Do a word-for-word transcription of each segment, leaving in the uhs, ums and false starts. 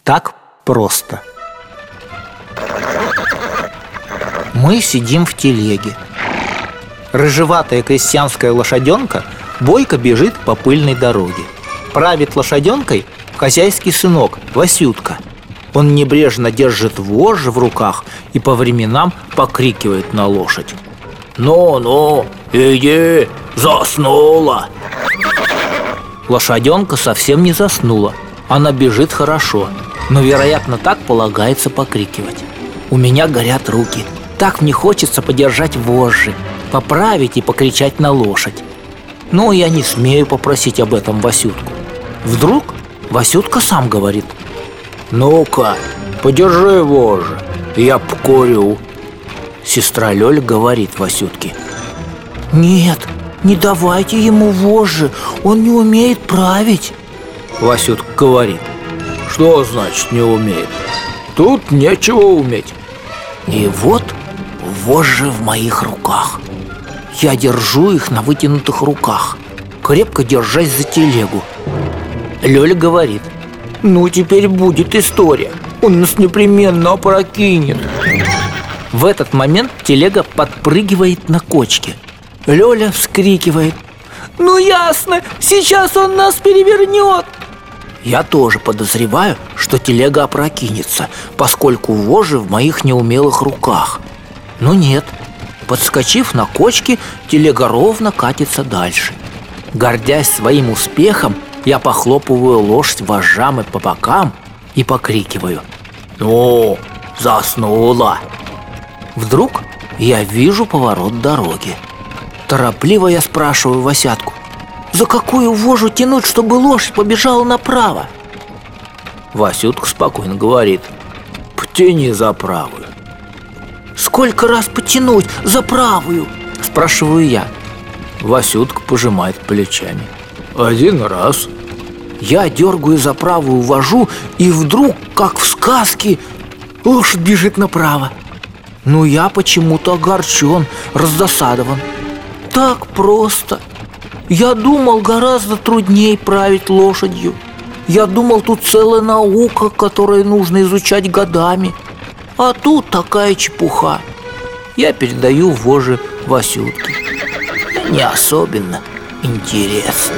Так просто. Мы сидим в телеге. Рыжеватая крестьянская лошаденка бойко бежит по пыльной дороге. Правит лошаденкой хозяйский сынок Васютка. Он небрежно держит вожжи в руках и по временам покрикивает на лошадь: «Ну-ну, иди, заснула!» Лошаденка совсем не заснула. Она бежит хорошо, но, вероятно, так полагается покрикивать. У меня горят руки. Так мне хочется подержать вожжи, поправить и покричать на лошадь. Но я не смею попросить об этом Васютку. Вдруг Васютка сам говорит: «Ну-ка, подержи вожжи, я покурю». Сестра Лёля говорит Васютке: «Нет, не давайте ему вожжи, он не умеет править». Васютка говорит: «Что значит не умеет? Тут нечего уметь». И вот вожжи в моих руках. Я держу их на вытянутых руках, крепко держась за телегу. Лёля говорит: «Ну, теперь будет история, он нас непременно опрокинет». В этот момент телега подпрыгивает на кочке. Лёля вскрикивает: «Ну ясно, сейчас он нас перевернет». Я тоже подозреваю, что телега опрокинется, поскольку вожжи в моих неумелых руках. Но нет, подскочив на кочке, телега ровно катится дальше. Гордясь своим успехом, я похлопываю лошадь вожжами по бокам и покрикиваю: «Ну, заснула!» Вдруг я вижу поворот дороги. Торопливо я спрашиваю Васятку: «За какую вожжу тянуть, чтобы лошадь побежала направо?» Васютка спокойно говорит: «Потяни за правую». «Сколько раз потянуть за правую?» – спрашиваю я. Васютка пожимает плечами: «Один раз». Я дергаю за правую вожжу, и вдруг, как в сказке, лошадь бежит направо. Но я почему-то огорчен, раздосадован. Так просто. Я думал, гораздо труднее править лошадью. Я думал, тут целая наука, которую нужно изучать годами. А тут такая чепуха. Я передаю вожжи Васютке. Не особенно интересно.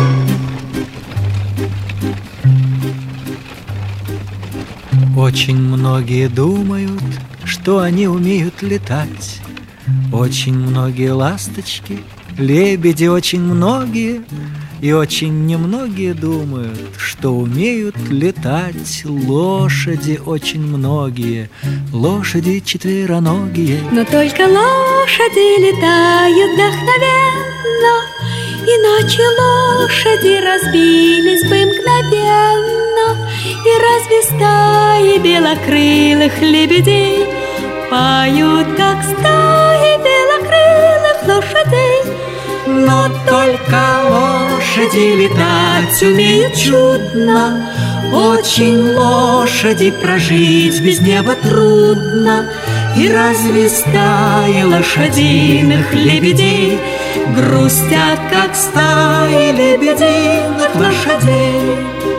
Очень многие думают, что они умеют летать. Очень многие ласточки, лебеди очень многие. И очень немногие думают, что умеют летать лошади очень многие, лошади четвероногие. Но только лошади летают вдохновенно, иначе лошади разбились бы мгновенно. И разве стаи белокрылых лебедей поют, как стаи белокрылых лошадей? Но только лошади летать умеют чудно, очень лошади прожить без неба трудно. И разве стаи лошадиных лебедей грустят, как стаи лебединых лошадей?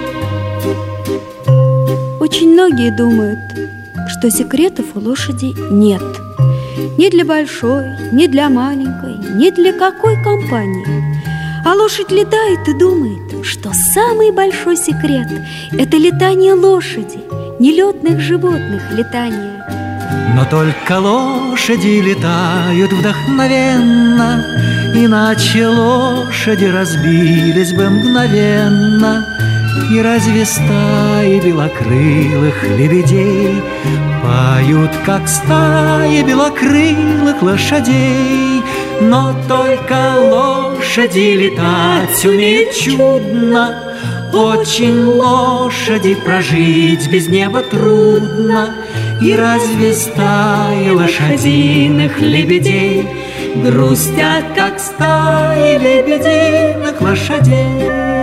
Очень многие думают, что секретов у лошади нет. Ни для большой, ни для маленькой, ни для какой компании. А лошадь летает и думает, что самый большой секрет – это летание лошади, нелетных животных летание. Но только лошади летают вдохновенно, иначе лошади разбились бы мгновенно. И разве стаи белокрылых лебедей поют, как стаи белокрылых лошадей? Но только лошади летать умеют чудно, очень лошади прожить без неба трудно. И разве стаи лошадиных лебедей грустят, как стаи лебединых лошадей?